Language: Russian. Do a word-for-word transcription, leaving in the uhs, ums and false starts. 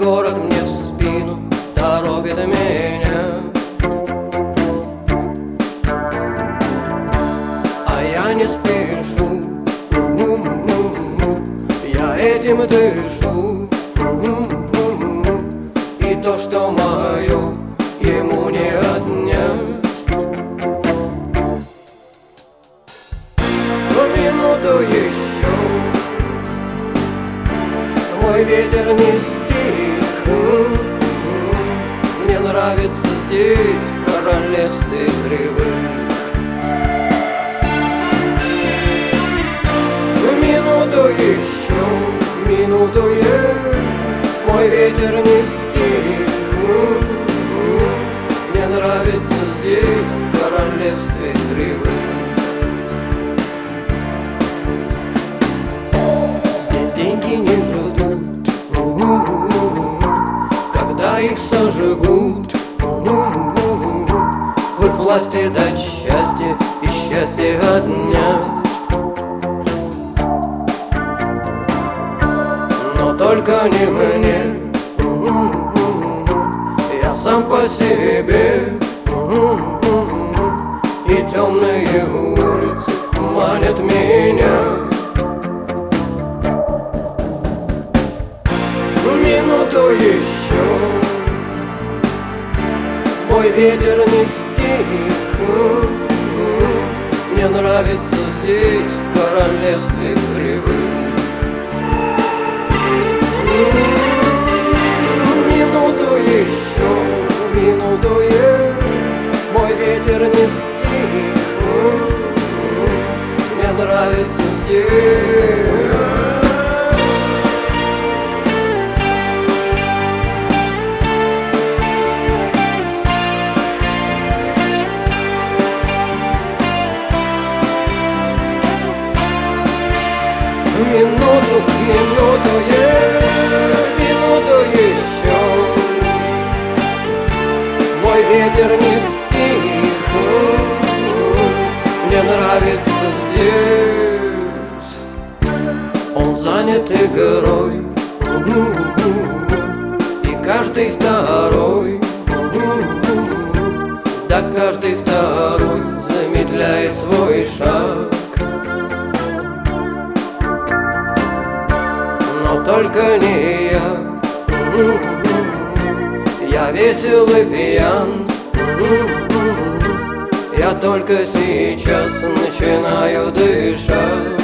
город мне в спину торопит меня, а я не спешу, я этим дышу, и то, что мое, ему не отнять. В минуту еще мой ветер не стих. Мне нравится здесь, в королевстве кривых. В минуту еще, минуту е, мой ветер не стих. Мне нравится здесь, в королевстве кривых. Деньги не ждут, когда их сожгут. В их власти дать счастье и счастье отнять. Но только не мне, я сам по себе. И темные улицы манят меня. Минуту еще, мой ветер не стих. Мне нравится здесь, в королевстве кривых. Минуту еще, минуту е, мой ветер не стих. Мне нравится здесь. Минуту, минуту, е, минуту еще, мой ветер не стих. Мне нравится здесь. Он занят игрой, и каждый второй, да каждый второй замедляет свой шаг. Но только не я, я весел и пьян. Я только сейчас начинаю дышать.